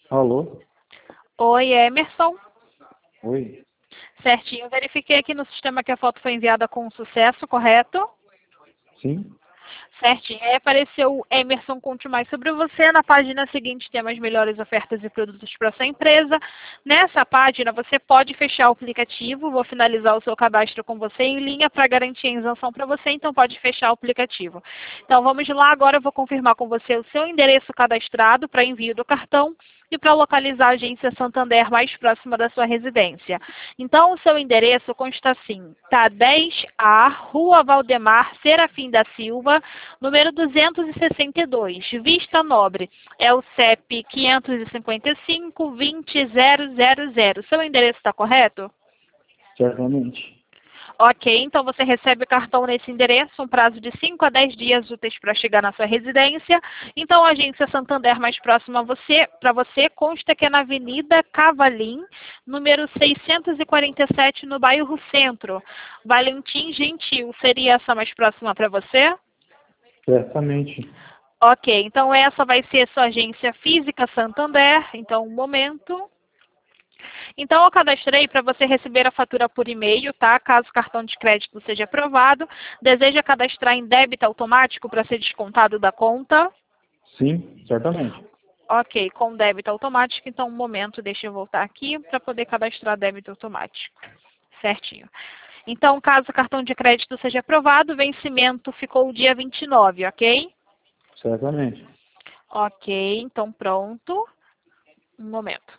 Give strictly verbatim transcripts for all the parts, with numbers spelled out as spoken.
Alô? Oi, Emerson. Oi? Certinho. Verifiquei aqui no sistema que a foto foi enviada com sucesso, correto? Sim? Certinho. Aí apareceu o Emerson, conte mais sobre você. Na página seguinte tem as melhores ofertas e produtos para sua empresa. Nessa página você pode fechar o aplicativo. Vou finalizar o seu cadastro com você em linha para garantir a isenção para você, então pode fechar o aplicativo. Então vamos lá, agora eu vou confirmar com você o seu endereço cadastrado para envio do cartão e para localizar a agência Santander mais próxima da sua residência. Então, o seu endereço consta assim, tá? dez A, Rua Valdemar Serafim da Silva, número duzentos e sessenta e dois, Vista Nobre. É o C E P quinhentos e cinquenta e cinco, vinte, zero zero zero. Seu endereço está correto? Certamente. Ok, então você recebe o cartão nesse endereço, um prazo de cinco a dez dias úteis para chegar na sua residência. Então, a agência Santander mais próxima a você, para você consta que é na Avenida Cavalim, número seiscentos e quarenta e sete, no bairro Centro. Valentim Gentil, seria essa mais próxima para você? Certamente. Ok, então essa vai ser a sua agência física Santander. Então, um momento. Então, eu cadastrei para você receber a fatura por e-mail, tá? Caso o cartão de crédito seja aprovado. Deseja cadastrar em débito automático para ser descontado da conta? Sim, certamente. Ok, com débito automático. Então, um momento, deixa eu voltar aqui para poder cadastrar débito automático. Certinho. Então, caso o cartão de crédito seja aprovado, o vencimento ficou o dia vinte e nove, ok? Certamente. Ok, então pronto. Um momento.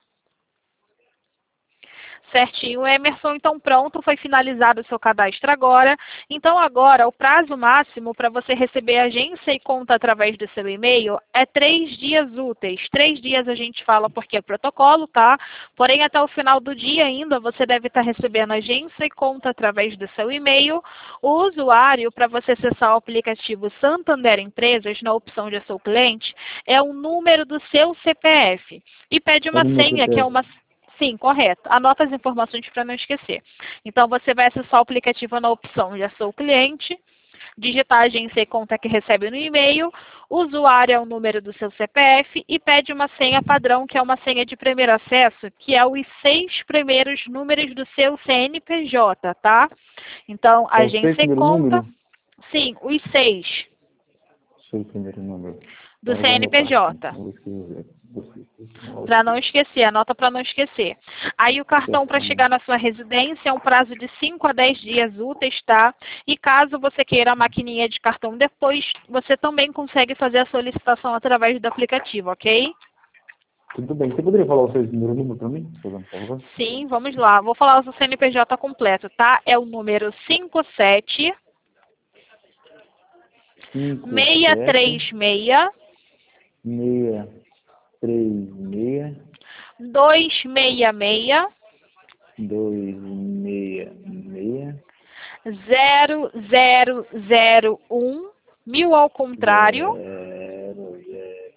Certinho, Emerson, então pronto, foi finalizado o seu cadastro agora. Então agora, o prazo máximo para você receber agência e conta através do seu e-mail é três dias úteis. Três dias a gente fala porque é protocolo, tá? Porém, até o final do dia ainda, você deve estar recebendo agência e conta através do seu e-mail. O usuário, para você acessar o aplicativo Santander Empresas, na opção de seu cliente, é o número do seu C P F. E pede Qual uma o meu senha, que é C P F? uma... Sim, correto. Anota as informações para não esquecer. Então, você vai acessar o aplicativo na opção Já Sou Cliente, digitar a agência e conta que recebe no e-mail, o usuário é o número do seu C P F e pede uma senha padrão, que é uma senha de primeiro acesso, que é os seis primeiros números do seu C N P J, tá? Então, É o seis agência e primeiro conta, número? sim, os seis Seis primeiro número. do Agora eu vou anotar aqui. C N P J. Vou escrever. Vou escrever. Para não esquecer, anota para não esquecer. Aí o cartão para chegar Certamente. na sua residência é um prazo de cinco a dez dias úteis, tá? E caso você queira a maquininha de cartão depois, você também consegue fazer a solicitação através do aplicativo, ok? Tudo bem. Você poderia falar o seu primeiro número para mim, por favor? Sim, vamos lá. Vou falar o seu C N P J completo, tá? É o número cinco sete Cinco, seis sete, três seis meia, três, meia, dois seis seis dois, meia, meia, zero zero zero um, mil ao contrário. zero, zero,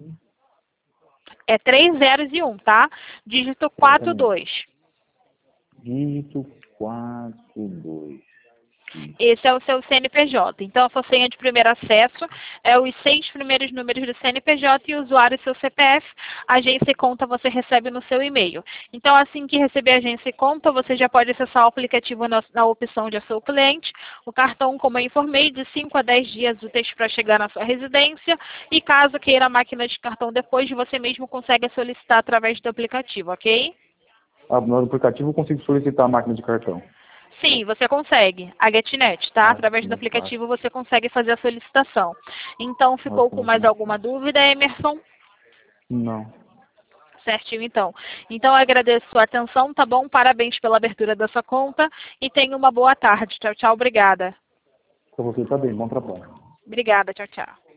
É três zeros e um, tá? Dígito quatro certamente. dois. Dígito quatro, dois. Esse é o seu C N P J. Então, a sua senha de primeiro acesso é os seis primeiros números do C N P J e o usuário seu C P F. Agência e conta você recebe no seu e-mail. Então, assim que receber agência e conta, você já pode acessar o aplicativo na, na opção de seu cliente. O cartão, como eu informei, de cinco a dez dias úteis para chegar na sua residência. E caso queira a máquina de cartão depois, você mesmo consegue solicitar através do aplicativo, ok? Ah, no aplicativo eu consigo solicitar a máquina de cartão. Sim, você consegue. A GetNet, tá? Ah, Através do muito fácil. aplicativo você consegue fazer a solicitação. Então, Acho ficou que é com muito mais mais alguma fácil. dúvida, Emerson? Não. Certinho, então. Então, eu agradeço a sua atenção, tá bom? Parabéns pela abertura da sua conta e tenha uma boa tarde. Tchau, tchau. Obrigada. Pra você tá bem, bom trabalho. Obrigada. Tchau, tchau.